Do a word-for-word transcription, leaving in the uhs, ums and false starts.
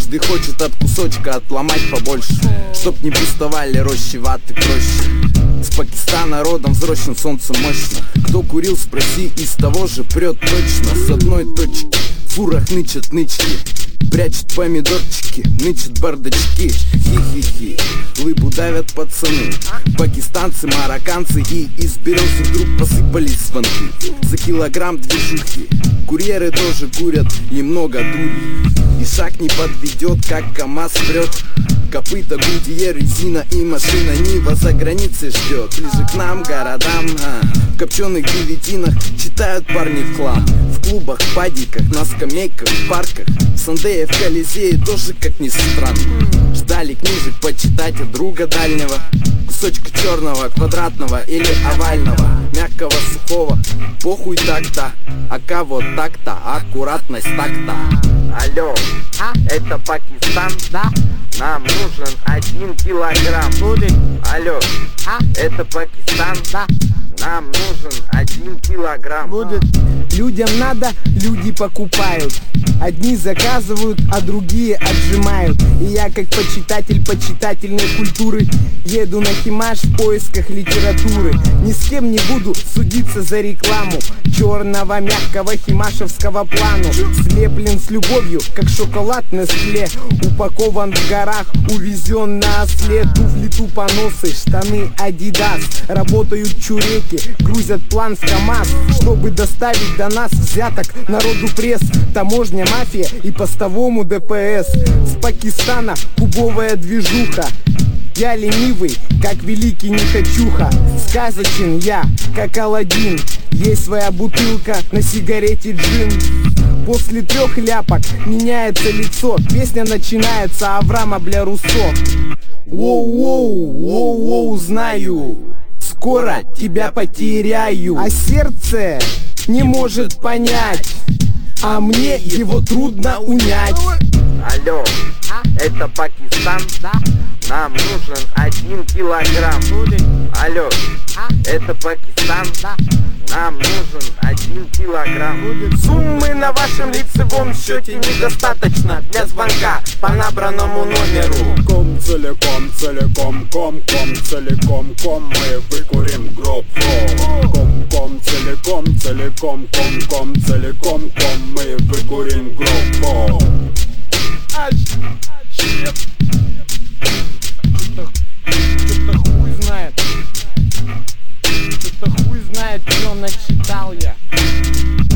Каждый хочет от кусочка отломать побольше, чтоб не пустовали рощи ваты проще. С Пакистана родом взросшим солнце мощно. Кто курил, спроси, из того же прет точно. С одной точки в фурах нычат нычки, прячут помидорчики, нычат бардачки. Хи-хи-хи, лыбу давят пацаны, пакистанцы, марокканцы. И из березы вдруг посыпались звонки за килограмм движухи. Курьеры тоже курят, и много дури, и шаг не подведет, как КамАЗ прет. Копыта, гудье, резина и машина Нива за границей ждет. Ближе к нам, городам, а, в копченых девятинах читают парни в хлам. В клубах, падиках, на скамейках, в парках, в Сандее, в Колизее тоже, как ни странно, ждали книжек почитать от друга дальнего. Кусочка черного, квадратного или овального, мягкого, сухого, похуй так-то, ака вот так-то, аккуратность так-то. Алло, А? это Пакистан? Да. Нам нужен один килограмм. Будет. Алло, А? это Пакистан? Да. Нам нужен один килограмм. Будет. Людям надо, люди покупают. Одни заказывают, а другие отжимают. И я, как почитатель почитательной культуры, еду на Химаш в поисках литературы. Ни с кем не буду судиться за рекламу черного мягкого химашевского плану. Слеплен с любовью, как шоколад Нестле. Упакован в горах, увезен на осле. Туфли тупоносы, штаны Адидас. Работают чуреки, грузят план в КамАЗ, чтобы доставить до нас взяток народу пресс. Таможня, мафия и постовому ДПС. С Пакистана кубовая движуха. Я ленивый, как великий нехочуха. Сказочен я, как Аладдин. Есть своя бутылка, на сигарете джин. После трех ляпок меняется лицо. Песня начинается Авраама бля Руссо. Воу-воу, воу-воу, знаю, скоро тебя потеряю. А сердце не может понять, а мне его трудно унять. Алло, А? это Пакистан? Да. Нам нужен один килограмм. Будет. Алло, А? это Пакистан? Да. Нам нужен один килограмм. Будет. Суммы на вашем лицевом счете недостаточно для звонка по набранному номеру. Ком целиком, целиком, ком, ком, целиком, ком, мы выкурим группу. Ком, ком, целиком, целиком, ком, ком, целиком, ком, мы выкурим группу. Что-то хуй знает. Что-то хуй знает, что начитал я.